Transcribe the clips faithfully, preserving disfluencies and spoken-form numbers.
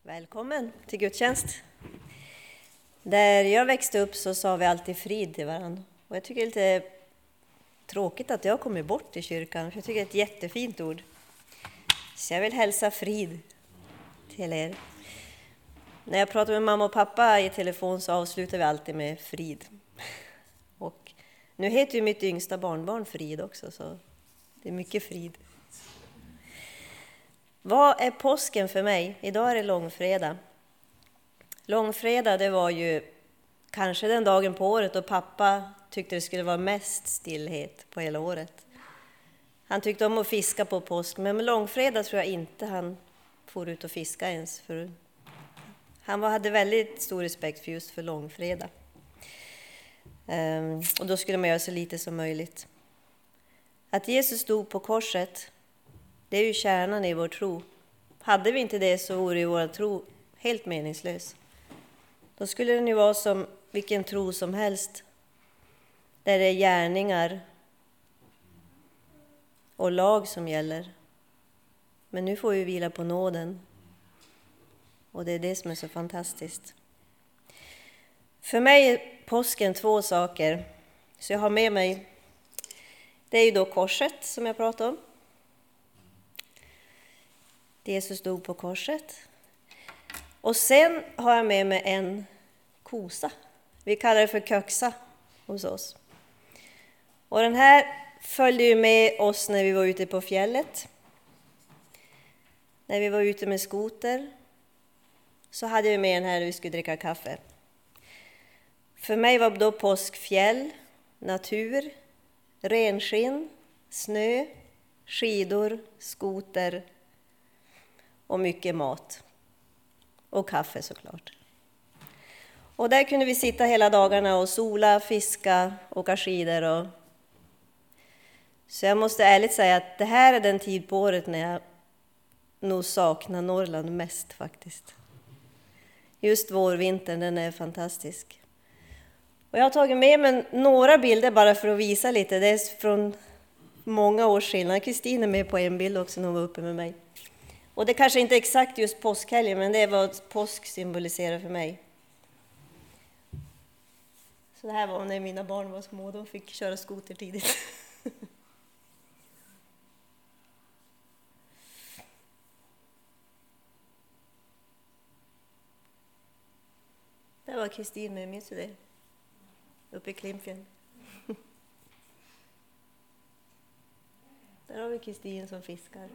Välkommen till gudstjänst. Där jag växte upp så sa vi alltid frid till varandra. Och jag tycker det är lite tråkigt att jag kommer bort i kyrkan. För jag tycker det är ett jättefint ord. Så jag vill hälsa frid till er. När jag pratar med mamma och pappa i telefon så avslutar vi alltid med frid. Och nu heter ju mitt yngsta barnbarn Frid också, så det är mycket frid. Vad är påsken för mig? Idag är det långfredag. Långfredag, det var ju kanske den dagen på året då pappa tyckte det skulle vara mest stillhet på hela året. Han tyckte om att fiska på påsk, men med långfredag tror jag inte han får ut och fiska ens. För han hade väldigt stor respekt för just för långfredag. Um, och då skulle man göra så lite som möjligt. Att Jesus dog på korset, det är ju kärnan i vår tro. Hade vi inte det så vore ju vår tro helt meningslös. Då skulle den ju vara som vilken tro som helst. Där det är gärningar och lag som gäller. Men nu får vi vila på nåden. Och det är det som är så fantastiskt. För mig är påsken två saker. Så jag har med mig, det är ju då korset som jag pratade om. Jesus dog på korset. Och sen har jag med mig en kosa. Vi kallar det för köksa hos oss. Och den här följde ju med oss när vi var ute på fjället. När vi var ute med skoter så hade vi med den här när vi skulle dricka kaffe. För mig var då påsk fjäll, natur, renskinn, snö, skidor, skoter och mycket mat. Och kaffe såklart. Och där kunde vi sitta hela dagarna och sola, fiska, åka skidor. Och... Så jag måste ärligt säga att det här är den tid på året när jag nog saknar Norrland mest faktiskt. Just vårvintern, den är fantastisk. Och jag har tagit med mig några bilder bara för att visa lite. Det är från många års skillnad. Kristin är med på en bild också när hon var uppe med mig. Och det kanske inte är exakt just påskhelgen, men det är vad påsk symboliserar för mig. Så det här var när mina barn var små, de fick köra skoter tidigt. Där var Kristin med, minns du det? Uppe i Klimpfjäll. Där har vi Kristin som fiskar.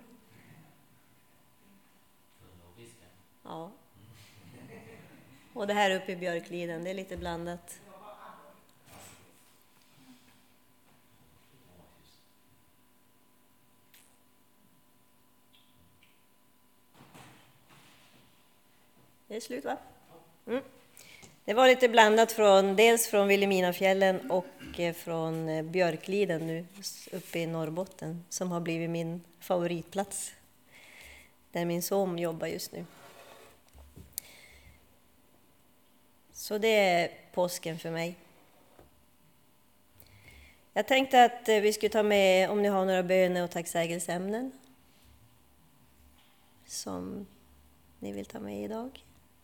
Ja. Och det här uppe i Björkliden, det är lite blandat. Det är slut, va? Mm. Det var lite blandat från, dels från Vilhelminafjällen och från Björkliden nu uppe i Norrbotten, som har blivit min favoritplats. Där min son jobbar just nu. Så det är påsken för mig. Jag tänkte att vi skulle ta med, om ni har några böner och tacksägelseämnen som ni vill ta med idag.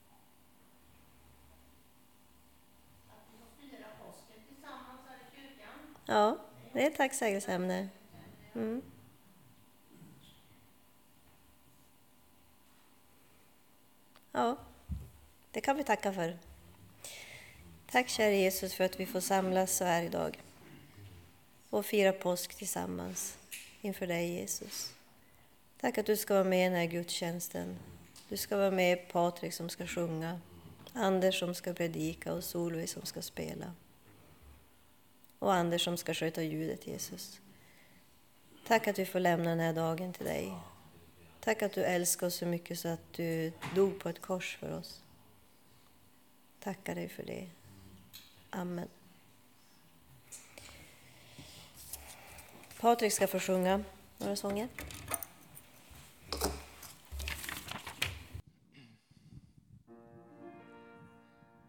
Ja, det är ett tacksägelseämne. Mm. Ja, det kan vi tacka för. Tack kära Jesus för att vi får samlas så här idag och fira påsk tillsammans inför dig Jesus. Tack att du ska vara med i den här gudstjänsten. Du ska vara med Patrik som ska sjunga, Anders som ska predika och Solveig som ska spela. Och Anders som ska sköta ljudet Jesus. Tack att vi får lämna den här dagen till dig. Tack att du älskar oss så mycket så att du dog på ett kors för oss. Tackar dig för det. Amen. Patrik ska få sjunga några sånger.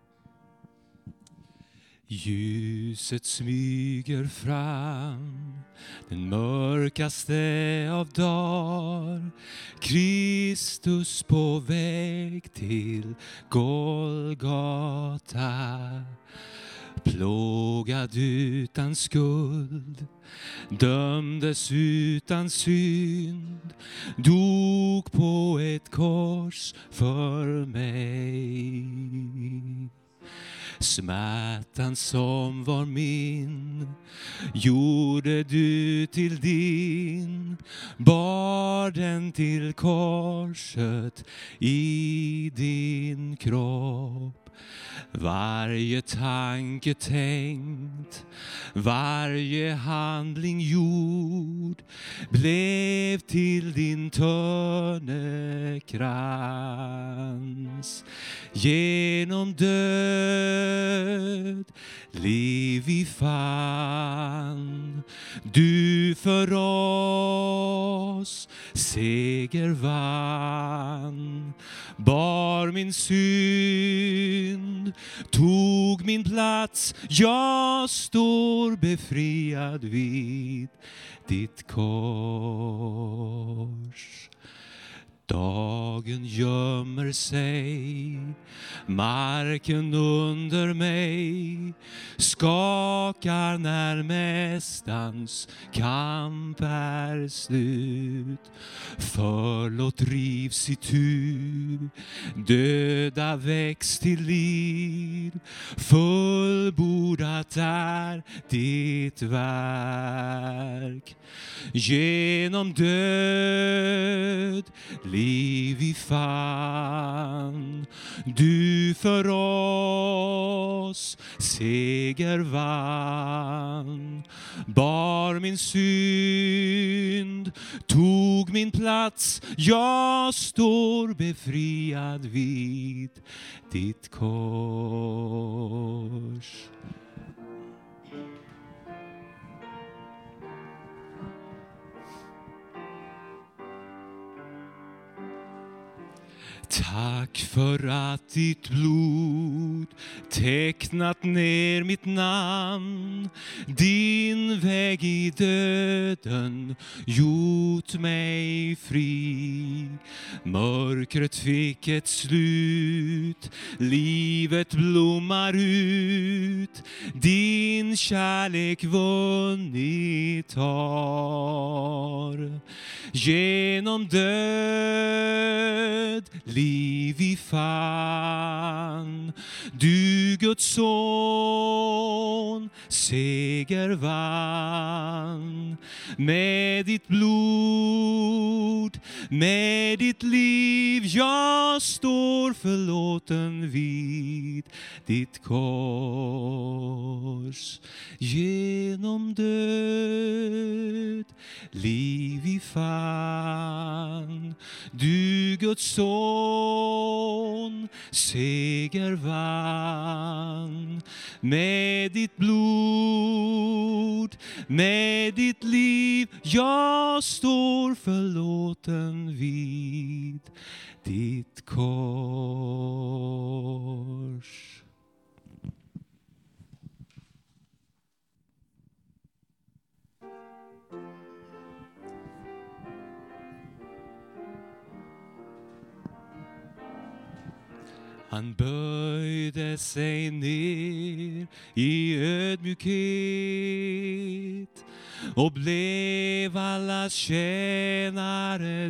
Ljuset smyger fram den mörkaste av dagar. Kristus på väg till Golgata. Plågad utan skuld, dömdes utan synd, dog på ett kors för mig. Smärtan som var min gjorde du till din, bar den till korset i din kropp. Varje tanke tänkt, varje handling gjord, blev till din törnekrans. Genom död liv vi fann, du för oss seger vann. Bar min synd, tog min plats, jag står befriad vid ditt kors. Dagen gömmer sig, marken under mig skakar när mästans kamp är slut. Förlåt rivs i tur, döda väcks till liv. Fullbordat är ditt verk. Genom död liv vi fann, du för oss seger vann. Bar min synd, tog min plats, jag står befriad vid ditt kors. Tack för att ditt blod tecknat ner mitt namn, din väg i döden gjort mig fri. Mörkret fick ett slut, livet blommar ut, din kärlek vunnit har. Genom död liv vi fann, du Guds son seger vann. Med ditt blod, med ditt liv, jag står förlåten vid ditt kors. Genom död liv vi fann, du Guds son seger vann. Med ditt blod, med ditt liv, jag står förlåten vid ditt kors. Han böjde sig ner i ödmjukhet och blev allas tjänare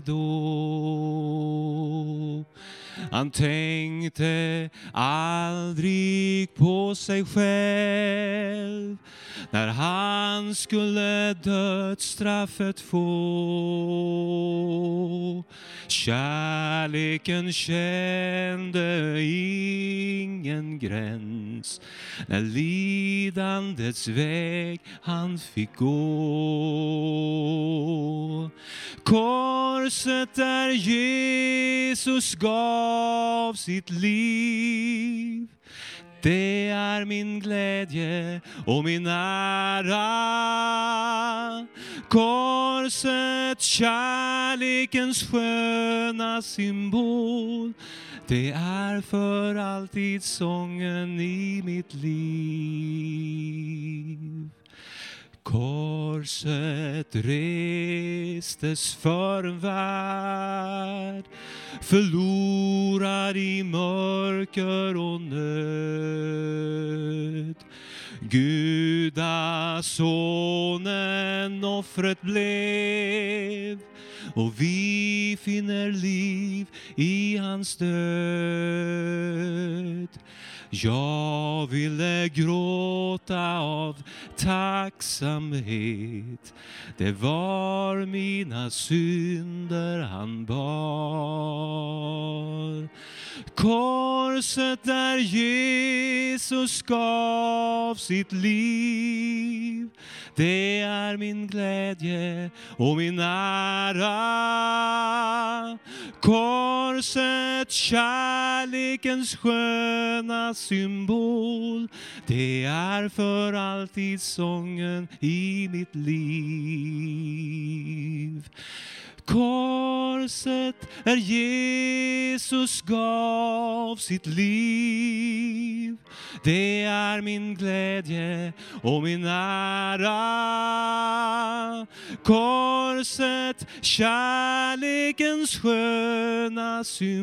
då. Han tänkte aldrig på sig själv när han skulle dödsstraffet få. Kärleken kände ingen gräns när lidandets väg han fick gå. Korset där Jesus gav sitt liv, det är min glädje och min ära. Korset, kärlekens sköna symbol, det är för alltid sången i mitt liv. Korset restes för en värld förlorad i mörker och nöd. Gudasonen offret blev, och vi finner liv i hans död. Jag ville gråta av tacksamhet. Det var mina synder han bar. Korset där Jesus gav sitt liv, det är min glädje och min ära. Korset, kärlekens sköna symbol, det är för alltid sången i mitt liv. Korset där Jesus gav sitt liv, det är min glädje och min ära. Korset, kärlekens sköna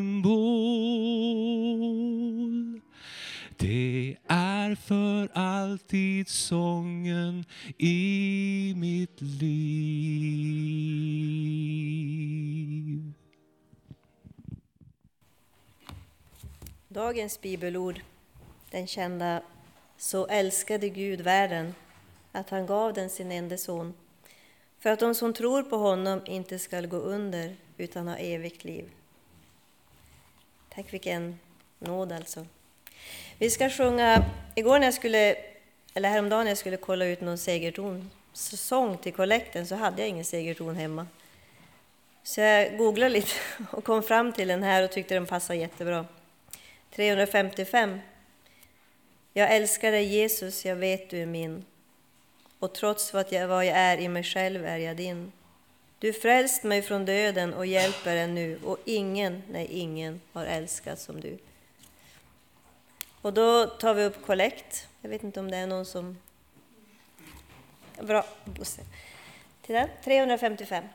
symbol, det är för alltid sången i mitt liv. Dagens bibelord, den kända så älskade Gud världen att han gav den sin enda son, för att de som tror på honom inte ska gå under utan ha evigt liv. Tack, vilken nåd alltså. Vi ska sjunga, igår när jag skulle, eller häromdagen när jag skulle kolla ut någon segerton sång till kollekten, så hade jag ingen segerton hemma. Så jag googlade lite och kom fram till den här och tyckte den passade jättebra. trehundrafemtiofem. Jag älskar dig Jesus, jag vet du är min. Och trots vad jag, vad jag är i mig själv är jag din. Du frälst mig från döden och hjälper en nu. Och ingen, nej ingen har älskat som du. Och då tar vi upp kollekt. Jag vet inte om det är någon som... Bra, Bosse. Titta, trehundrafemtiofem.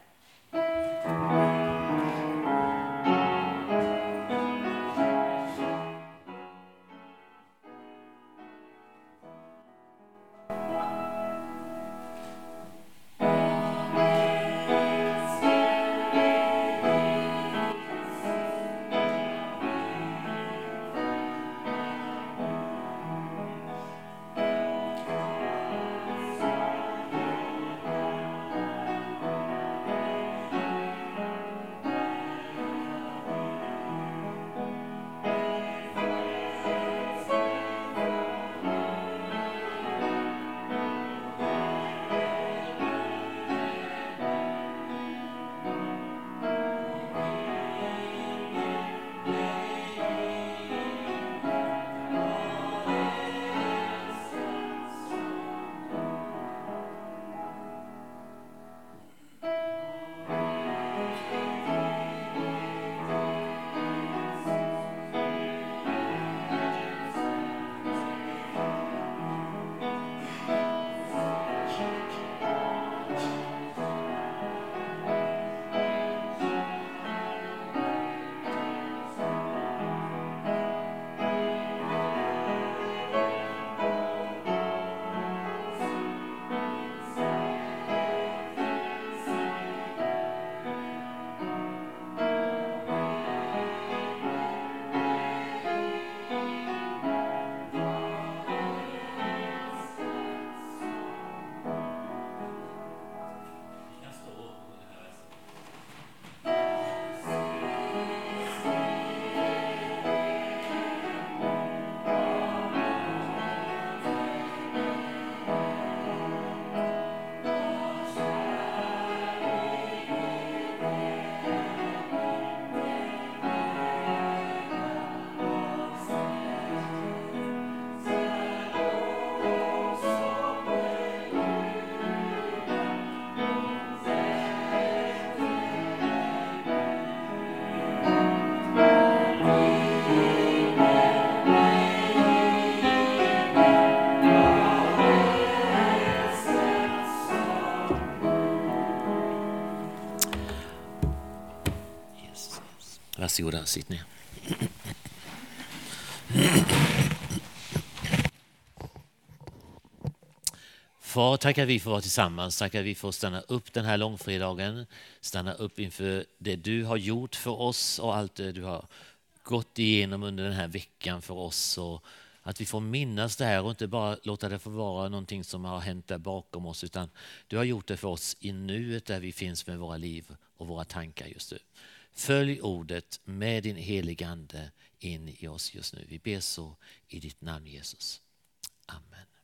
sitt ner. Far, tackar vi för att vara tillsammans, tackar vi för att stanna upp den här långfredagen, stanna upp inför det du har gjort för oss och allt det du har gått igenom under den här veckan för oss, och att vi får minnas det här och inte bara låta det få vara någonting som har hänt där bakom oss, utan du har gjort det för oss i nuet där vi finns med våra liv och våra tankar just nu. Följ ordet med din heliga ande in i oss just nu. Vi ber så i ditt namn, Jesus. Amen.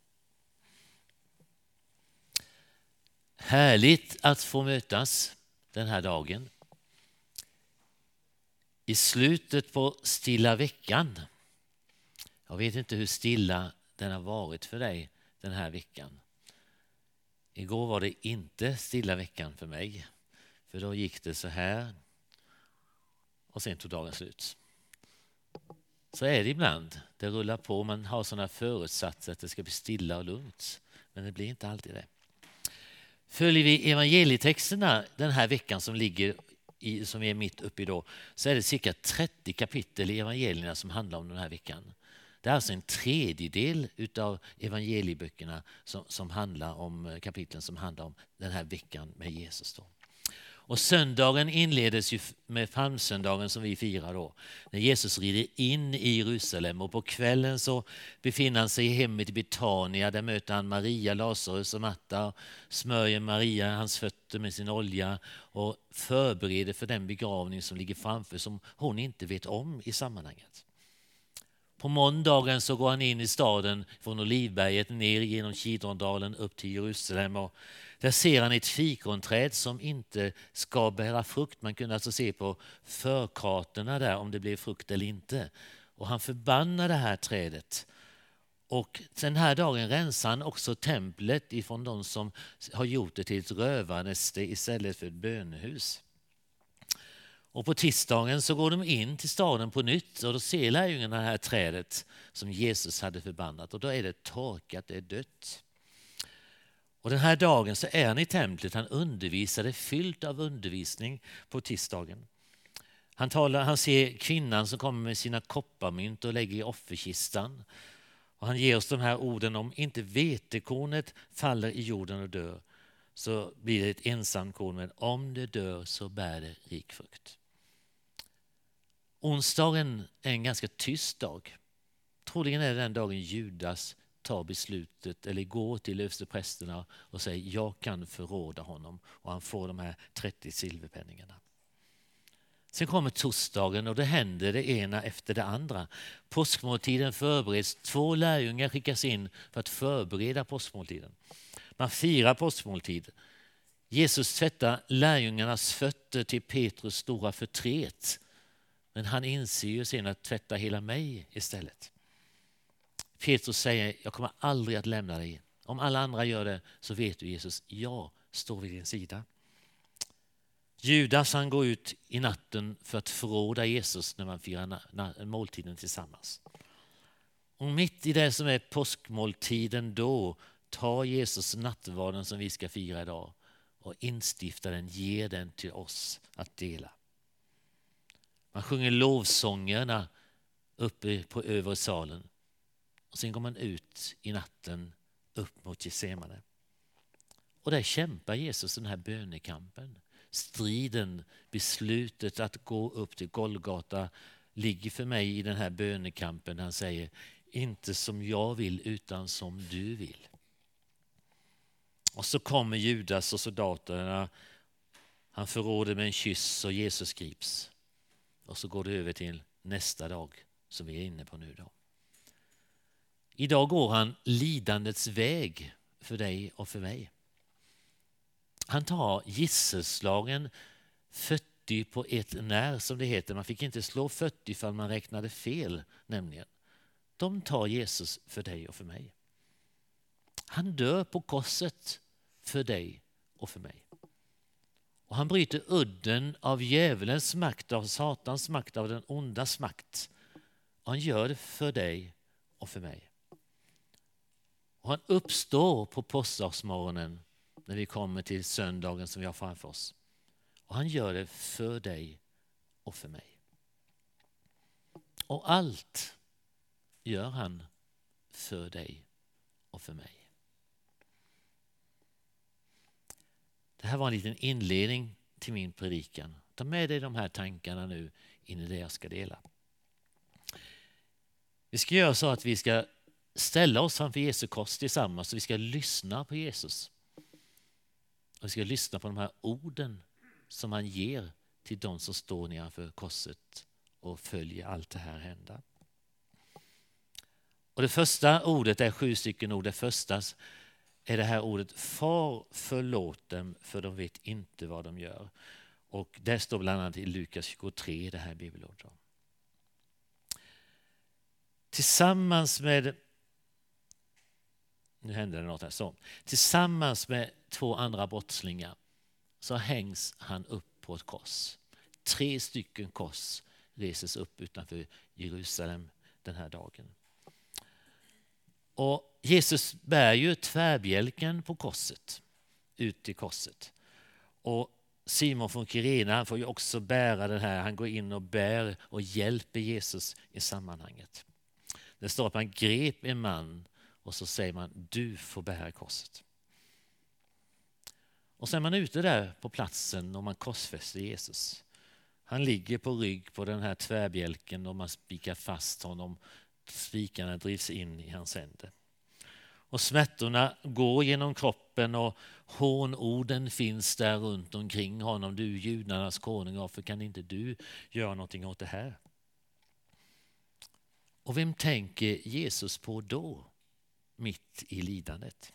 Härligt att få mötas den här dagen. I slutet på stilla veckan. Jag vet inte hur stilla den har varit för dig den här veckan. Igår var det inte stilla veckan för mig. För då gick det så här. Och sen tog dagen slut. Så är det ibland. Det rullar på. Man har sådana förutsatser att det ska bli stilla och lugnt. Men det blir inte alltid det. Följer vi evangelietexterna den här veckan som ligger i, som är mitt uppe i då, så är det cirka trettio kapitel i evangelierna som handlar om den här veckan. Det är alltså en tredjedel utav evangelieböckerna som, som handlar om kapitlen som handlar om den här veckan med Jesus då. Och söndagen inleds ju med palmsöndagen som vi firar då. När Jesus rider in i Jerusalem, och på kvällen så befinner han sig i hemmet i Betania. Där möter han Maria, Lazarus och Marta. Smörjer Maria hans fötter med sin olja och förbereder för den begravning som ligger framför, som hon inte vet om i sammanhanget. På måndagen så går han in i staden från Olivberget ner genom Kidrondalen upp till Jerusalem, och där ser han ett fikonträd som inte ska bära frukt. Man kunde alltså se på förkartorna där om det blev frukt eller inte. Och han förbannar det här trädet. Och den här dagen rensar han också templet ifrån de som har gjort det till ett rövarnäste istället för ett bönehus. Och på tisdagen så går de in till staden på nytt, och då ser lärjungarna det här trädet som Jesus hade förbannat. Och då är det torkat, det är dött. Och den här dagen så är han i templet, han undervisade, fyllt av undervisning på tisdagen. Han, talar, han ser kvinnan som kommer med sina kopparmynt och lägger i offerkistan. Och han ger oss de här orden: om inte vetekornet faller i jorden och dör, så blir det ett ensamt korn, men om det dör så bär det rik frukt. Onsdagen är en ganska tyst dag. Troligen är det den dagen Judas tar beslutet eller går till översteprästerna och säger jag kan förråda honom, och han får de här trettio silverpenningarna. Sen kommer torsdagen och det händer det ena efter det andra. Påskmåltiden förbereds. Två lärjungar skickas in för att förbereda påskmåltiden. Man firar påskmåltid. Jesus tvättar lärjungarnas fötter till Petrus stora förtret. Men han inser ju sen att tvätta hela mig istället. Petrus säger, jag kommer aldrig att lämna dig. Om alla andra gör det så vet du, Jesus, jag står vid din sida. Judas han går ut i natten för att förråda Jesus när man firar måltiden tillsammans. Och mitt i det som är påskmåltiden då tar Jesus nattvarden som vi ska fira idag och instiftar den, ger den till oss att dela. Man sjunger lovsångerna uppe på övre salen. Och sen går man ut i natten upp mot Getsemane. Och där kämpar Jesus den här bönekampen. Striden, beslutet att gå upp till Golgata ligger för mig i den här bönekampen. Han säger, inte som jag vill utan som du vill. Och så kommer Judas och soldaterna. Han förråder med en kyss och Jesus grips. Och så går det över till nästa dag som vi är inne på nu då. Idag går han lidandets väg för dig och för mig. Han tar gisselslagen fyrtio på ett när, som det heter. Man fick inte slå fyrtio för man räknade fel nämligen. De tar Jesus för dig och för mig. Han dör på korset för dig och för mig. Och han bryter udden av djävulens makt, av Satans makt, av den ondas makt. Och han gör det för dig och för mig. Och han uppstår på påskdagsmorgonen när vi kommer till söndagen som vi har framför oss. Och han gör det för dig och för mig. Och allt gör han för dig och för mig. Det här var en liten inledning till min predikan. Ta med dig de här tankarna nu in i det jag ska dela. Vi ska göra så att vi ska ställa oss framför Jesu kors tillsammans och vi ska lyssna på Jesus. Och vi ska lyssna på de här orden som han ger till de som står nedanför korset och följer allt det här hända. Och det första ordet är sju stycken ord. Det första är det här ordet: far förlåt dem, för de vet inte vad de gör. Och det står bland annat i Lukas tjugotre, det här bibelordet. Tillsammans med nu händer det något här så. Tillsammans med två andra brottslingar så hängs han upp på ett kors. Tre stycken kors reses upp utanför Jerusalem den här dagen. Och Jesus bär ju tvärbjälken på korset, ut till korset. Och Simon från Kyrene får ju också bära den här. Han går in och bär och hjälper Jesus i sammanhanget. Det står att man grep en man och så säger man: du får bära korset. Och sen är man ute där på platsen och man korsfäster Jesus. Han ligger på rygg på den här tvärbjälken och man spikar fast honom. Spikarna drivs in i hans händer. Och smärtorna går genom kroppen och hånorden finns där runt omkring honom. Du, judarnas konung, varför kan inte du göra någonting åt det här? Och vem tänker Jesus på då, mitt i lidandet?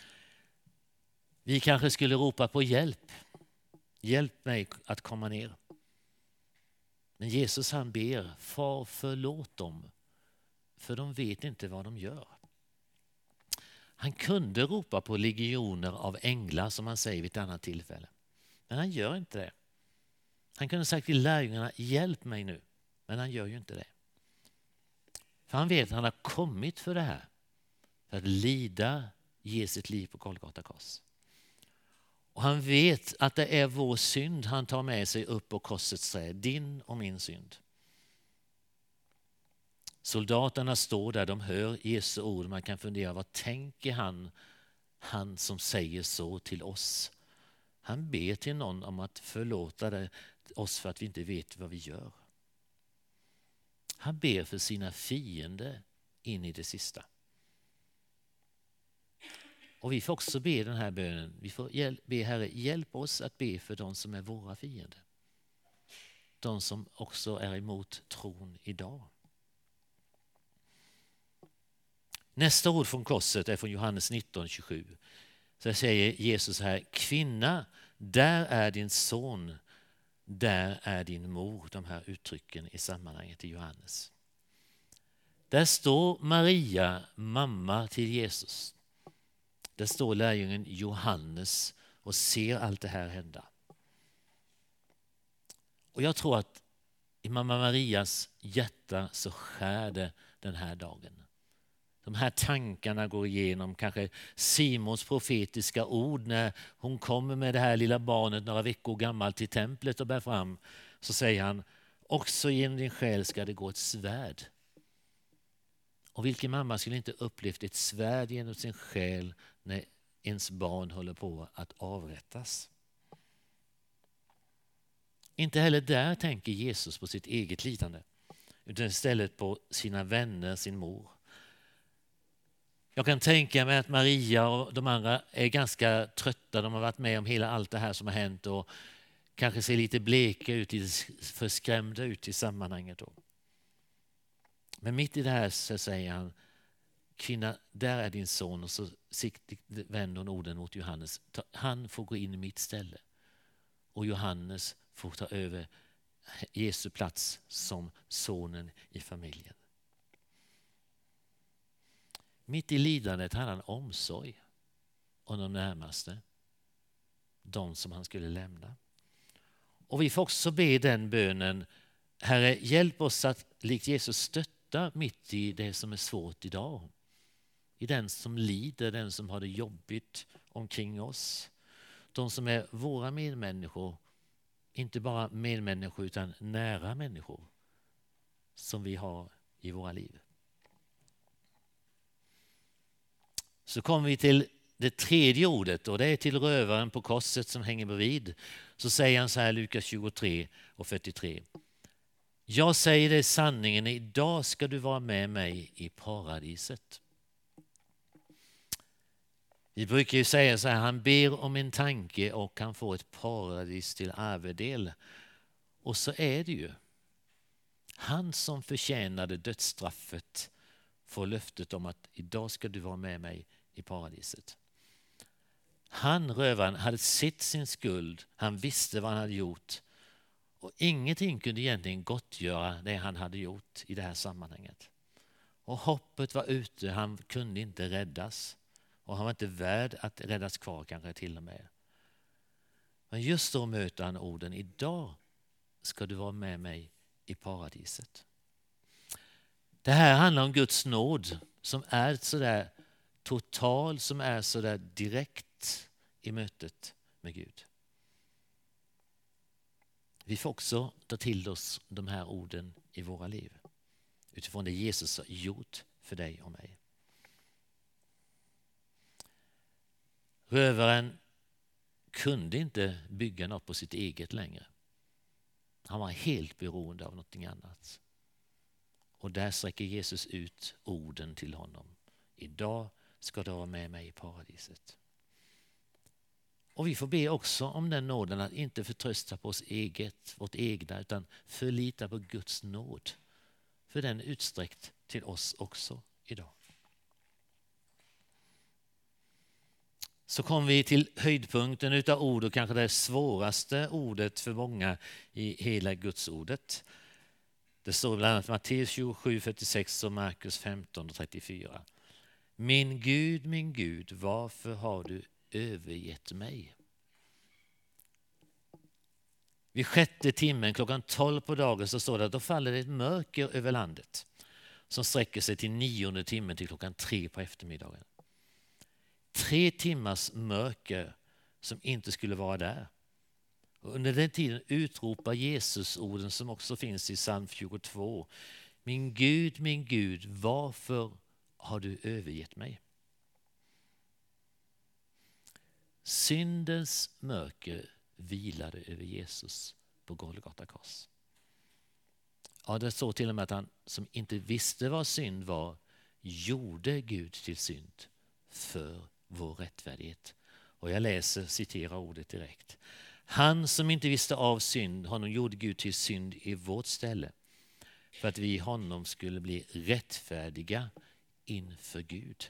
Vi kanske skulle ropa på hjälp. Hjälp mig att komma ner. Men Jesus han ber: far förlåt dem, för de vet inte vad de gör. Han kunde ropa på legioner av änglar, som han säger vid ett annat tillfälle. Men han gör inte det. Han kunde sagt till lärjungarna: hjälp mig nu. Men han gör ju inte det. För han vet att han har kommit för det här. För att lida, ge sitt liv på Golgata kors. Och han vet att det är vår synd han tar med sig upp på korsets träd. Din och min synd. Soldaterna står där, de hör Jesu ord. Man kan fundera: vad tänker han, han som säger så till oss? Han ber till någon om att förlåta det, oss för att vi inte vet vad vi gör. Han ber för sina fiender in i det sista. Och vi får också be den här bönen. Vi får be: Herre, hjälp oss att be för de som är våra fiender. De som också är emot tron idag. Nästa ord från korset är från Johannes nitton tjugosju. Så säger Jesus här: kvinna, där är din son, där är din mor. De här uttrycken i sammanhanget i Johannes. Där står Maria, mamma till Jesus. Där står lärjungen Johannes och ser allt det här hända. Och jag tror att i mamma Marias hjärta så skär det den här dagen. De här tankarna går igenom kanske Simons profetiska ord när hon kommer med det här lilla barnet några veckor gammalt till templet och bär fram. Så säger han: också genom din själ ska det gå ett svärd. Och vilken mamma skulle inte upplevt ett svärd genom sin själ när ens barn håller på att avrättas? Inte heller där tänker Jesus på sitt eget lidande, utan istället på sina vänner, sin mor. Jag kan tänka mig att Maria och de andra är ganska trötta. De har varit med om hela allt det här som har hänt och kanske ser lite bleka ut, lite förskrämda ut i sammanhanget då. Men mitt i det här så säger han: kvinna, där är din son. Och så vänder hon orden mot Johannes. Han får gå in i mitt ställe. Och Johannes får ta över Jesu plats som sonen i familjen. Mitt i lidandet hade han omsorg om de närmaste. De som han skulle lämna. Och vi får också be den bönen: Herre, hjälp oss att likt Jesus stötta mitt i det som är svårt idag. I den som lider, den som har det jobbigt omkring oss. De som är våra medmänniskor, inte bara medmänniskor utan nära människor som vi har i våra liv. Så kommer vi till det tredje ordet, och det är till rövaren på korset som hänger bredvid. Så säger han så här, Lukas tjugotre och fyrtiotre. Jag säger dig sanningen, idag ska du vara med mig i paradiset. Vi brukar ju säga så här, han ber om en tanke och kan få ett paradis till arvedel. Och så är det ju. Han som förtjänade dödsstraffet får löftet om att idag ska du vara med mig i paradiset. Han, rövaren, hade sett sin skuld, han visste vad han hade gjort. Och ingenting kunde egentligen gottgöra det han hade gjort i det här sammanhanget. Och hoppet var ute, han kunde inte räddas. Och han var inte värd att räddas kvar kanske till och med. Men just då möter han orden, idag ska du vara med mig i paradiset. Det här handlar om Guds nåd som är så där total, som är så där direkt i mötet med Gud. Vi får också ta till oss de här orden i våra liv utifrån det Jesus har gjort för dig och mig. Rövaren kunde inte bygga något på sitt eget längre. Han var helt beroende av någonting annat. Och där sträcker Jesus ut orden till honom. Idag ska du vara med mig i paradiset. Och vi får be också om den nåden att inte förtrösta på oss eget, vårt egna, utan förlita på Guds nåd. För den är utsträckt till oss också idag. Så kommer vi till höjdpunkten utav ord och kanske det svåraste ordet för många i hela Guds ordet. Det står bland annat Matteus tjugosju fyrtiosex och Markus femton trettiofyra. Min Gud, min Gud, varför har du övergett mig? Vid sjätte timmen klockan tolv på dagen så står det att då faller det ett mörker över landet som sträcker sig till nionde timmen till klockan tre på eftermiddagen. Tre timmars mörker som inte skulle vara där. Och under den tiden utropar Jesus orden som också finns i psalm tjugotvå. Min Gud, min Gud, varför har du övergett mig? Syndens mörker vilade över Jesus på Golgata kors. Ja, det står till och med att han som inte visste vad synd var gjorde Gud till synd för vår rättfärdighet. Och jag läser, citerar ordet direkt. Han som inte visste av synd, honom gjorde Gud till synd i vårt ställe för att vi i honom skulle bli rättfärdiga inför Gud.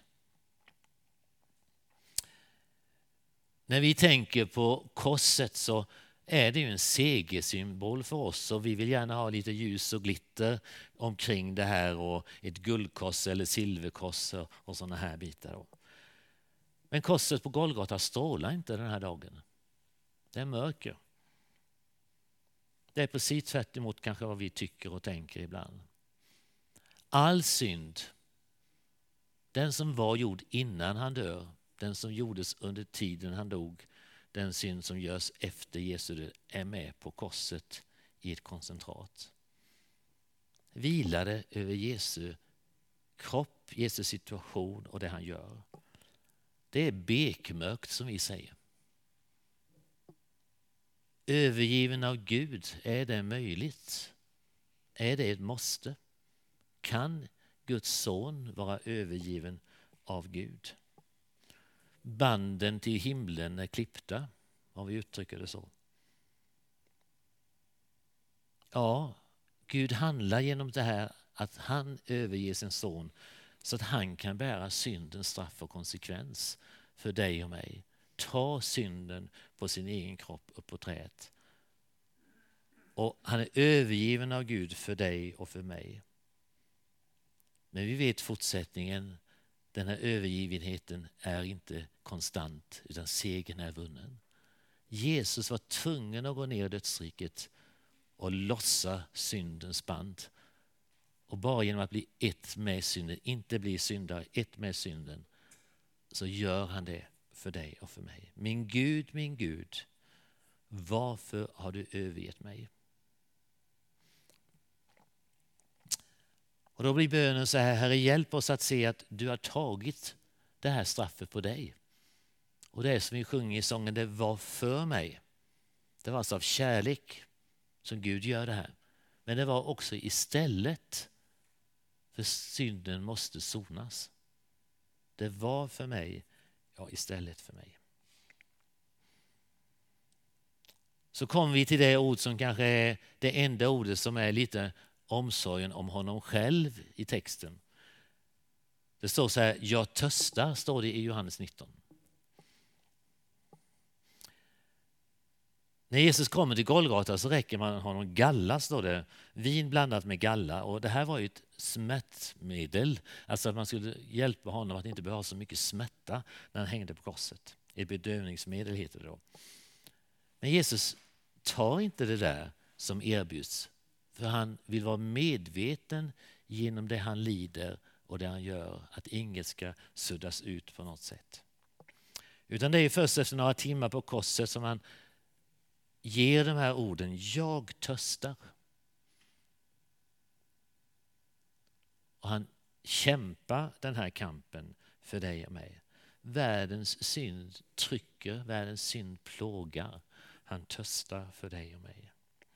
När vi tänker på korset så är det ju en segersymbol för oss och vi vill gärna ha lite ljus och glitter omkring det här och ett guldkors eller silverkors och sådana här bitar. Då. Men korset på Golgata strålar inte den här dagen. Det är mörker. Det är precis tvärt emot kanske vad vi tycker och tänker ibland. All synd, den som var gjord innan han dör, den som gjordes under tiden han dog, den synd som görs efter Jesu död är med på korset i ett koncentrat. Vilade över Jesu kropp, Jesu situation och det han gör. Det är bekmörkt som vi säger. Övergiven av Gud, är det möjligt? Är det ett måste? Kan Guds son vara övergiven av Gud? Banden till himlen är klippta, om vi uttrycker det så. Ja, Gud handlar genom det här att han överger sin son så att han kan bära syndens straff och konsekvens för dig och mig. Ta synden på sin egen kropp upp på träet. Och han är övergiven av Gud för dig och för mig. Men vi vet fortsättningen, den här övergivenheten är inte konstant utan segern är vunnen. Jesus var tvungen att gå ner i dödsriket och lossa syndens band. Och bara genom att bli ett med synden, inte bli syndare, ett med synden, så gör han det för dig och för mig. Min Gud, min Gud, varför har du övergett mig? Och då blir bönen så här: Herre, hjälp oss att se att du har tagit det här straffet på dig. Och det är som vi sjunger i sången, det var för mig. Det var alltså av kärlek som Gud gör det här. Men det var också istället, för synden måste sonas. Det var för mig, ja, istället för mig. Så kommer vi till det ord som kanske är det enda ordet som är lite omsorgen om honom själv i texten. Det står så här: jag törstar, står det i Johannes nitton. När Jesus kommer till Golgata så räcker man honom galla, står det. Vin blandat med galla. Och det här var ju ett smärtmedel. Alltså att man skulle hjälpa honom att inte behöva så mycket smärta när han hängde på korset. Ett bedövningsmedel heter det då. Men Jesus tar inte det där som erbjuds. För han vill vara medveten genom det han lider och det han gör. Att inget ska suddas ut på något sätt. Utan det är först efter några timmar på korset som han ger de här orden: jag törstar. Och han kämpar den här kampen för dig och mig. Världens synd trycker, världens synd plågar. Han törstar för dig och mig.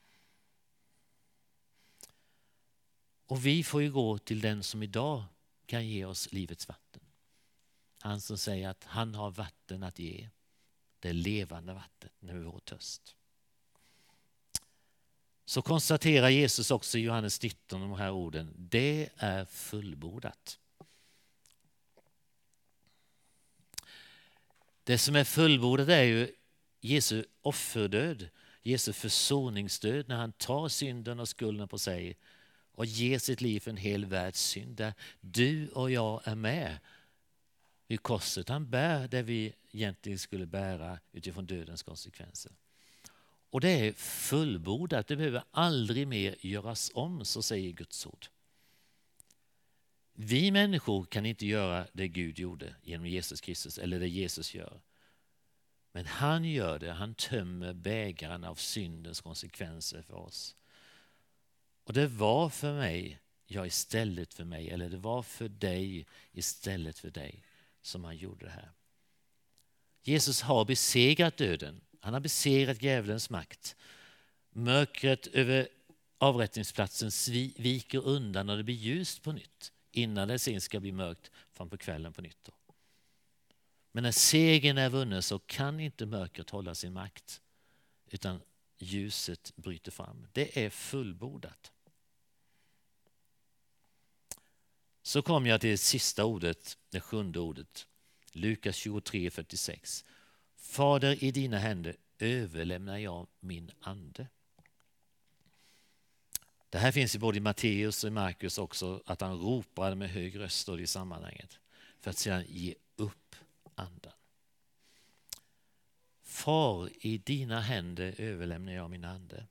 Och vi får ju gå till den som idag kan ge oss livets vatten. Han som säger att han har vatten att ge. Det levande vattnet när vi har törst. Så konstaterar Jesus också i Johannes nitton de här orden: det är fullbordat. Det som är fullbordat är ju Jesu offerdöd, Jesu försoningsdöd, när han tar synden och skulden på sig och ger sitt liv för en hel världs synd. Där du och jag är med vid korset. Han bär det vi egentligen skulle bära utifrån dödens konsekvenser. Och det är fullbordat, det behöver aldrig mer göras om, så säger Guds ord. Vi människor kan inte göra det Gud gjorde genom Jesus Kristus, eller det Jesus gör. Men han gör det, han tömmer bägaren av syndens konsekvenser för oss. Och det var för mig, ja istället för mig, eller det var för dig istället för dig som han gjorde det här. Jesus har besegrat döden. Han har besegrat djävulens makt. Mörkret över avrättningsplatsen viker undan och det blir ljust på nytt. Innan det sen ska bli mörkt fram på kvällen på nytt. Då. Men när segern är vunnen så kan inte mörkret hålla sin makt. Utan ljuset bryter fram. Det är fullbordat. Så kom jag till det sista ordet, det sjunde ordet. Lukas tjugotre fyrtiosex. Fader, i dina händer överlämnar jag min ande. Det här finns i både Matteus och Markus också, att han ropade med hög röst i sammanhanget för att sedan ge upp andan. Far, i dina händer överlämnar jag min ande.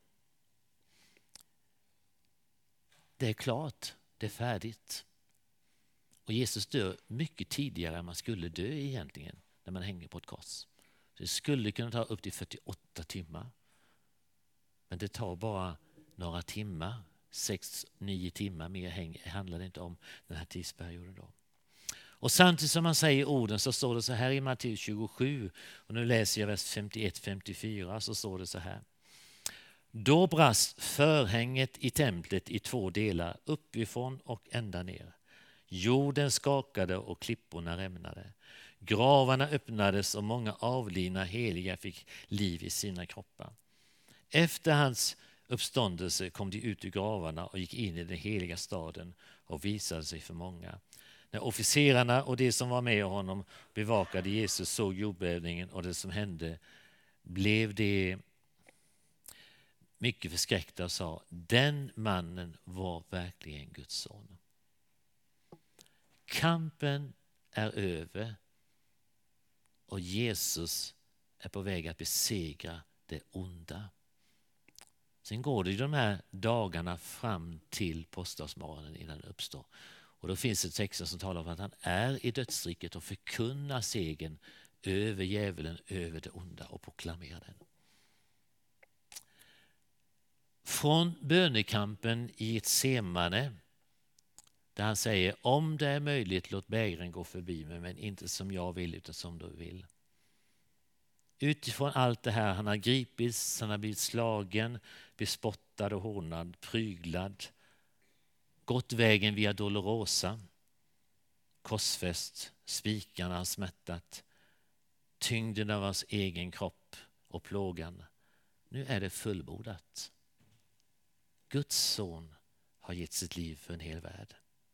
Det är klart, det är färdigt. Och Jesus dör mycket tidigare än man skulle dö egentligen när man hänger på ett kors. Det skulle kunna ta upp till fyrtioåtta timmar. Men det tar bara några timmar. sex nio timmar mer häng, handlar det inte om den här tidsperioden då. Och samtidigt som man säger orden så står det så här i Matteus tjugosju. Och nu läser jag vers femtioett femtiofyra, så står det så här. Då brast förhänget i templet i två delar, uppifrån och ända ner. Jorden skakade och klipporna rämnade. Gravarna öppnades och många avlidna heliga fick liv i sina kroppar. Efter hans uppståndelse kom de ut ur gravarna och gick in i den heliga staden och visade sig för många. När officerarna och de som var med honom bevakade Jesus såg jordbävningen och det som hände, blev de mycket förskräckta och sa: den mannen var verkligen Guds son. Kampen är över och Jesus är på väg att besegra det onda. Sen går det ju de här dagarna fram till påskdagsmorgonen innan det uppstår. Och då finns det texter som talar om att han är i dödsriket och förkunnar segern över djävulen, över det onda och proklamerar den. Från bönekampen i Getsemane Där han säger, om det är möjligt, låt bägaren gå förbi mig, men inte som jag vill utan som du vill. Utifrån allt det här, han har gripits, han har blivit slagen, bespottad och hånad, pryglad, gått vägen via Dolorosa, korsfäst, spikarna har smättat, tyngden av hans egen kropp och plågan. Nu är det fullbordat. Guds son har gett sitt liv för en hel värld.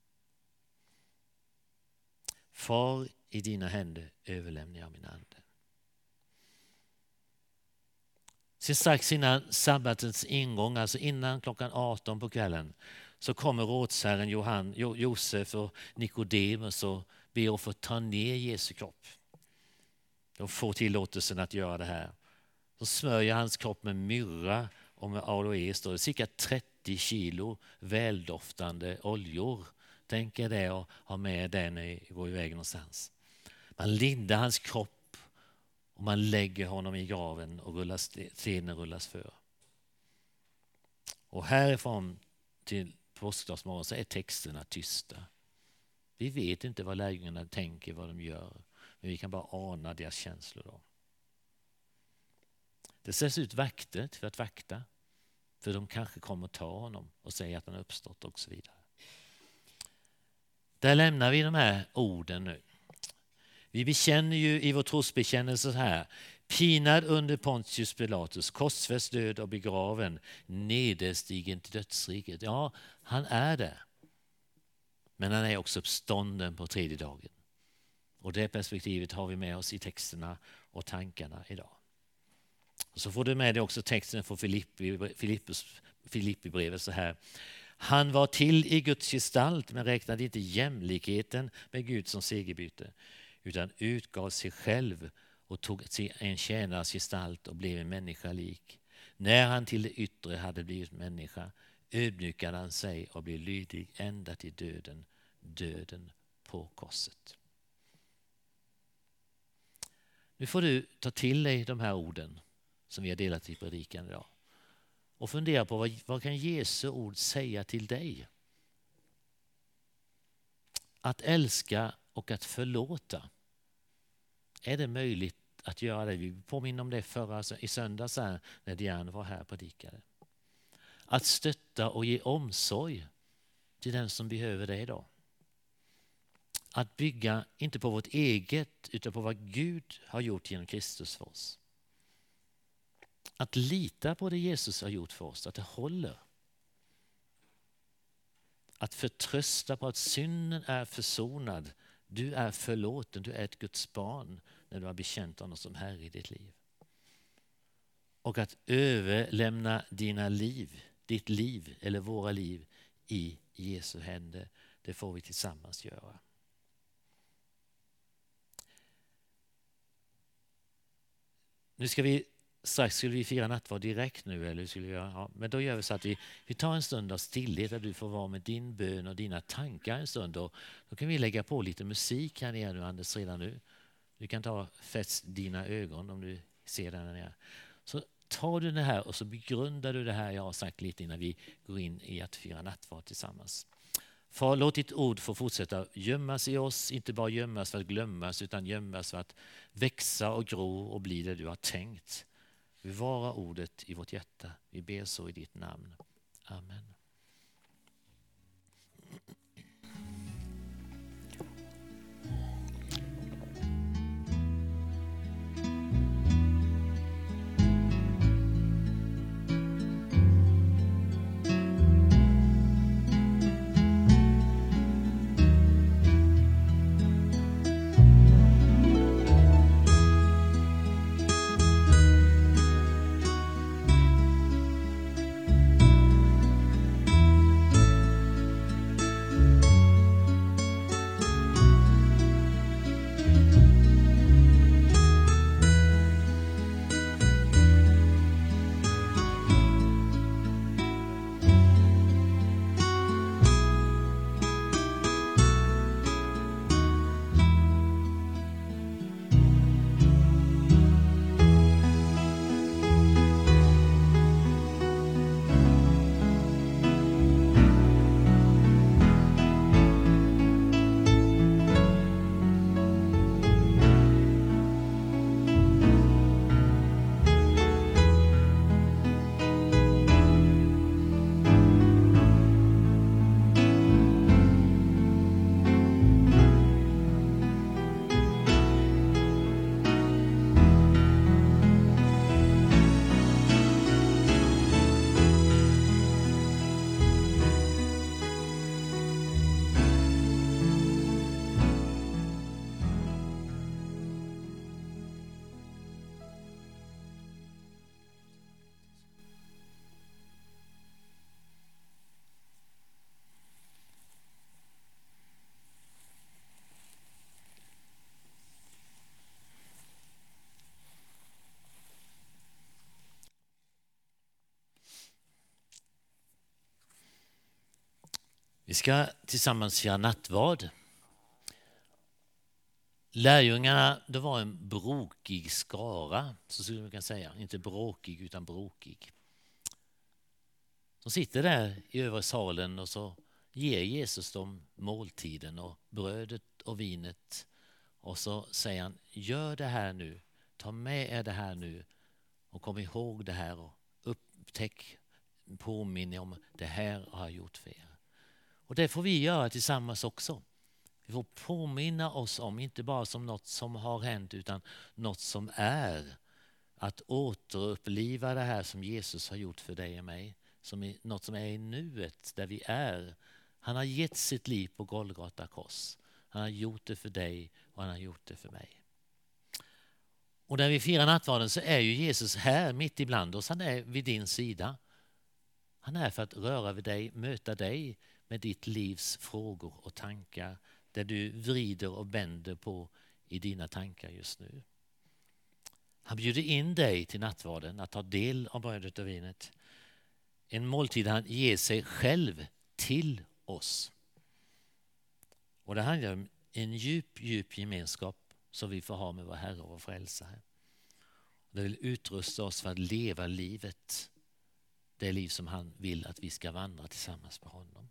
Far, i dina händer överlämnar jag min ande. Sen strax innan sabbatens ingång, alltså innan klockan arton på kvällen, så kommer rådsherren Johan, jo, Josef och Nikodemus och ber att få ta ner Jesu kropp. De får tillåtelsen att göra det här. Så smörjer hans kropp med myrra och med aloe, står det cirka trettio kilo väldoftande oljor. Tänk er det och ha med den när ni går iväg någonstans. Man lindar hans kropp och man lägger honom i graven och rullas, stenen rullas för. Och härifrån till påskdagsmorgon så är texterna tysta. Vi vet inte vad lärjungarna tänker, vad de gör. Men vi kan bara ana deras känslor då. Det sätts ut vakter till att vakta. För de kanske kommer att ta honom och säga att han har uppstått och så vidare. Där lämnar vi de här orden nu. Vi bekänner ju i vår trosbekännelse så här. Pinad under Pontius Pilatus, korsfäst, död och begraven, nederstigen till dödsriket. Ja, han är det. Men han är också uppstånden på tredje dagen. Och det perspektivet har vi med oss i texterna och tankarna idag. Och så får du med dig också texten från Filippi, Filippus, Filippibrevet så här. Han var till i Guds gestalt men räknade inte jämlikheten med Gud som segerbyte, utan utgav sig själv och tog en tjänares gestalt och blev en människa lik. När han till det yttre hade blivit människa ödmjukade han sig och blev lydig ända till döden, döden på korset. Nu får du ta till dig de här orden som vi har delat i predikan idag och fundera på vad, vad kan Jesu ord säga till dig? Att älska och att förlåta. Är det möjligt att göra det? Vi påminner om det förra i söndags här, när Diane var här och predikade. Att stötta och ge omsorg till den som behöver det idag. Att bygga inte på vårt eget utan på vad Gud har gjort genom Kristus för oss. Att lita på det Jesus har gjort för oss, att det håller. Att förtrösta på att synden är försonad. Du är förlåten, du är ett Guds barn när du har bekänt honom som Herre i ditt liv. Och att överlämna dina liv, ditt liv eller våra liv i Jesu händer. Det får vi tillsammans göra. Nu ska vi strax skulle vi fira nattvard direkt nu eller skulle vi göra? Ja, men då gör vi så att vi, vi tar en stund av stillhet där du får vara med din bön och dina tankar en stund. Och då kan vi lägga på lite musik här nere nu, Anders, redan nu. Du kan ta fäst dina ögon om du ser den här nere. Så tar du det här och så begrundar du det här jag har sagt lite innan vi går in i att fira nattvard tillsammans. Far, låt ditt ord få fortsätta gömmas i oss, inte bara gömmas för att glömmas utan gömmas för att växa och gro och bli det du har tänkt. Bevara ordet i vårt hjärta. Vi ber så i ditt namn. Amen. Vi ska tillsammans fira nattvard. Lärjungarna, det var en brokig skara, så skulle man kunna säga. Inte bråkig utan brokig. De sitter där i övre salen och så ger Jesus dem måltiden och brödet och vinet. Och så säger han, gör det här nu, ta med er det här nu och kom ihåg det här och upptäck, påminner om det här har jag gjort för er. Och det får vi göra tillsammans också. Vi får påminna oss om, inte bara som något som har hänt utan något som är. Att återuppliva det här som Jesus har gjort för dig och mig. Som är något som är i nuet, där vi är. Han har gett sitt liv på Golgata kors. Han har gjort det för dig och han har gjort det för mig. Och när vi firar nattvarden så är ju Jesus här mitt ibland oss. Han är vid din sida. Han är för att röra vid dig, möta dig med ditt livs frågor och tankar. Där du vrider och bänder på i dina tankar just nu. Han bjuder in dig till nattvarden att ta del av brödet och vinet. En måltid han ger sig själv till oss. Och det handlar om en djup, djup gemenskap som vi får ha med vår Herre och vår Frälsare. Det vill utrusta oss för att leva livet. Det liv som han vill att vi ska vandra tillsammans med honom.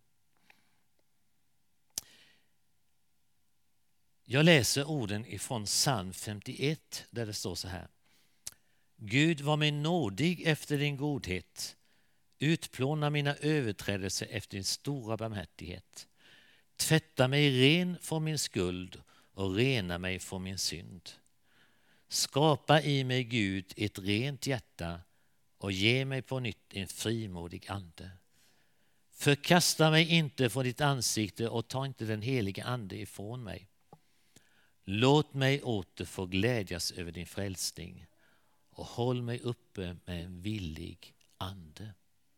Jag läser orden ifrån psalm femtioett där det står så här. Gud, var mig nådig efter din godhet. Utplåna mina överträdelser efter din stora barmhärtighet. Tvätta mig ren från min skuld och rena mig från min synd. Skapa i mig, Gud, ett rent hjärta och ge mig på nytt en frimodig ande. Förkasta mig inte från ditt ansikte och ta inte den heliga ande ifrån mig. Låt mig åter få glädjas över din frälsning och håll mig uppe med en villig ande.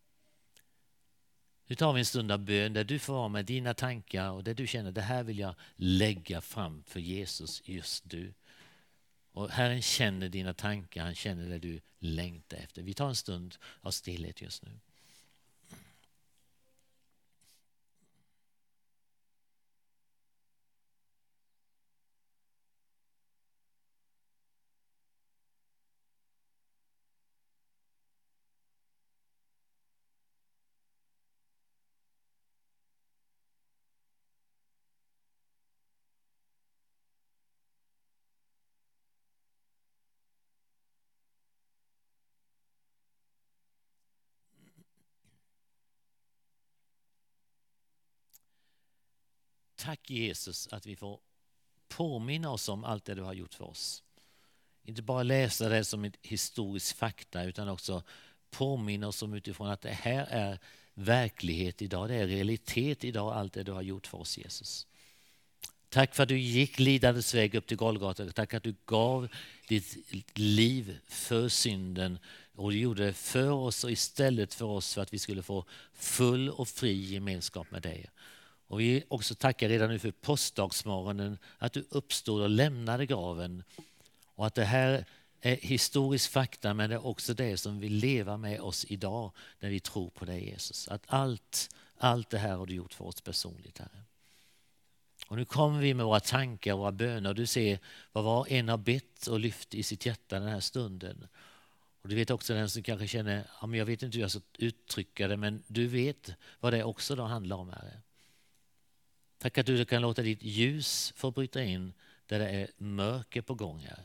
Nu tar vi en stund av bön där du får vara med dina tankar och där du känner det här vill jag lägga fram för Jesus just du. Och Herren känner dina tankar, han känner det du längtar efter. Vi tar en stund av stillhet just nu. Tack Jesus att vi får påminna oss om allt det du har gjort för oss. Inte bara läsa det som ett historiskt fakta utan också påminna oss om utifrån att det här är verklighet idag. Det är realitet idag allt det du har gjort för oss Jesus. Tack för att du gick lidandets väg upp till Golgata. Tack att du gav ditt liv för synden och du gjorde det för oss och istället för oss för att vi skulle få full och fri gemenskap med dig. Och vi också tackar redan nu för påskdagsmorgonen att du uppstod och lämnade graven. Och att det här är historisk fakta men det är också det som vill leva med oss idag när vi tror på dig Jesus. Att allt, allt det här har du gjort för oss personligt Herre. Och nu kommer vi med våra tankar och våra böner. Du ser vad var en har bett och lyft i sitt hjärta den här stunden. Och du vet också den som kanske känner, ja, men jag vet inte hur jag ska uttrycka det men du vet vad det också då handlar om Herre. Tack att du kan låta ditt ljus få bryta in där det är mörker på gång här.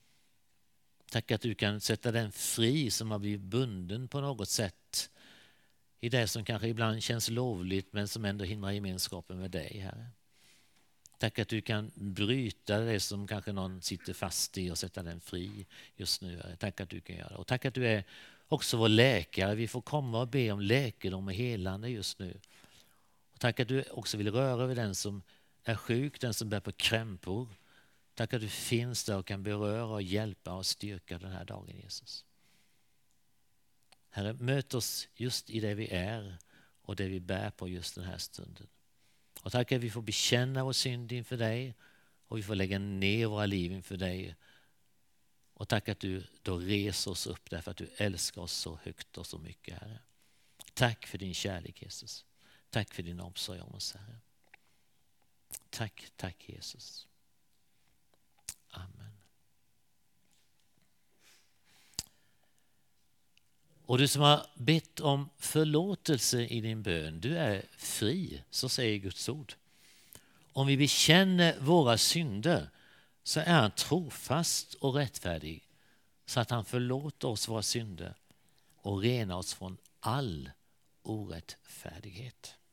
Tack att du kan sätta den fri som har blivit bunden på något sätt i det som kanske ibland känns lovligt men som ändå hindrar gemenskapen med dig Herre. Tack att du kan bryta det som kanske någon sitter fast i och sätta den fri just nu Herre. Tack att du kan göra det. Och tack att du är också vår läkare. Vi får komma och be om läkedom och helande just nu. Och tack att du också vill röra över den som är sjuk, den som bär på krämpor. Tack att du finns där och kan beröra och hjälpa och styrka den här dagen Jesus. Herre, möt oss just i det vi är och det vi bär på just den här stunden. Och tack att vi får bekänna vår synd inför dig och vi får lägga ner våra liv inför dig. Och tack att du då reser oss upp därför att du älskar oss så högt och så mycket Herre. Tack för din kärlek Jesus. Tack för din omsorg om oss, Herre. Tack, tack Jesus. Amen. Och du som har bett om förlåtelse i din bön, du är fri, så säger Guds ord. Om vi bekänner våra synder så är han trofast och rättfärdig så att han förlåter oss våra synder och renar oss från all orättfärdighet.